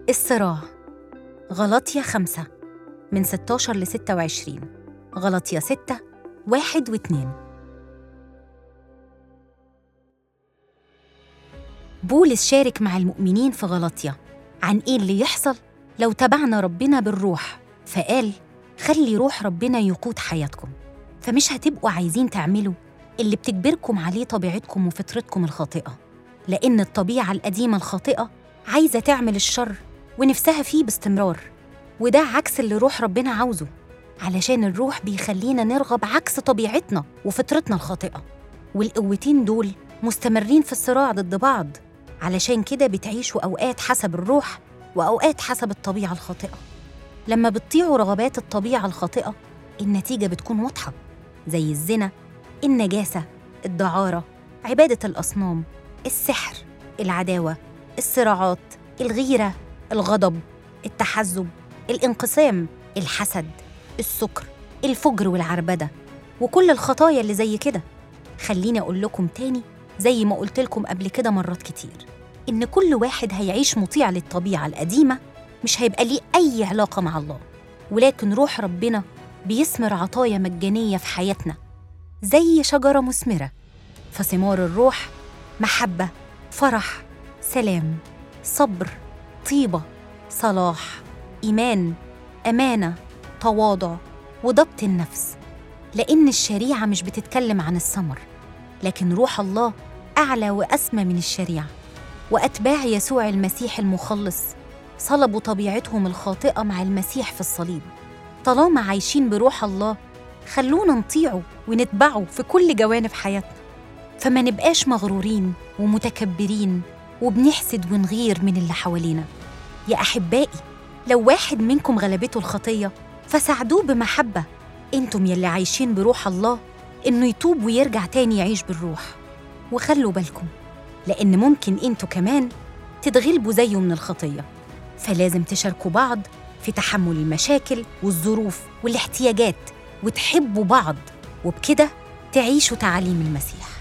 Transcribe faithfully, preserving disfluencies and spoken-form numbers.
الصراع. غلاطيا خمسة من ستاشر ل ستة وعشرين، غلاطيا ستة واحد واثنين. بولس شارك مع المؤمنين في غلاطيا عن إيه اللي يحصل لو تبعنا ربنا بالروح، فقال خلي روح ربنا يقود حياتكم، فمش هتبقوا عايزين تعملوا اللي بتجبركم عليه طبيعتكم وفطرتكم الخاطئة، لأن الطبيعة القديمة الخاطئة عايزة تعمل الشر ونفسها فيه باستمرار، وده عكس اللي روح ربنا عاوزه، علشان الروح بيخلينا نرغب عكس طبيعتنا وفطرتنا الخاطئة، والقوتين دول مستمرين في الصراع ضد بعض، علشان كده بتعيشوا أوقات حسب الروح وأوقات حسب الطبيعة الخاطئة. لما بتطيعوا رغبات الطبيعة الخاطئة النتيجة بتكون واضحة، زي الزنا، النجاسة، الدعارة، عبادة الأصنام، السحر، العداوة، الصراعات، الغيرة، الغضب، التحزب، الانقسام، الحسد، السكر، الفجر والعربدة، وكل الخطايا اللي زي كده. خليني أقول لكم تاني زي ما قلت لكم قبل كده مرات كتير، إن كل واحد هيعيش مطيع للطبيعة القديمة مش هيبقى ليه أي علاقة مع الله، ولكن روح ربنا بيثمر عطايا مجانية في حياتنا زي شجرة مثمرة، فثمار الروح محبة، فرح، سلام، صبر، طيبة، صلاح، إيمان، أمانة، تواضع، وضبط النفس. لأن الشريعة مش بتتكلم عن الثمر، لكن روح الله أعلى وأسمى من الشريعة. وأتباع يسوع المسيح المخلص صلبوا طبيعتهم الخاطئة مع المسيح في الصليب. طالما عايشين بروح الله خلونا نطيعه ونتبعه في كل جوانب حياتنا، فما نبقاش مغرورين ومتكبرين وبنحسد ونغير من اللي حوالينا. يا أحبائي، لو واحد منكم غلبته الخطية فساعدوه بمحبة، انتم يلي عايشين بروح الله، إنه يتوب ويرجع تاني يعيش بالروح. وخلوا بالكم، لأن ممكن انتوا كمان تتغلبوا زيه من الخطية، فلازم تشاركوا بعض في تحمل المشاكل والظروف والاحتياجات، وتحبوا بعض، وبكده تعيشوا تعاليم المسيح.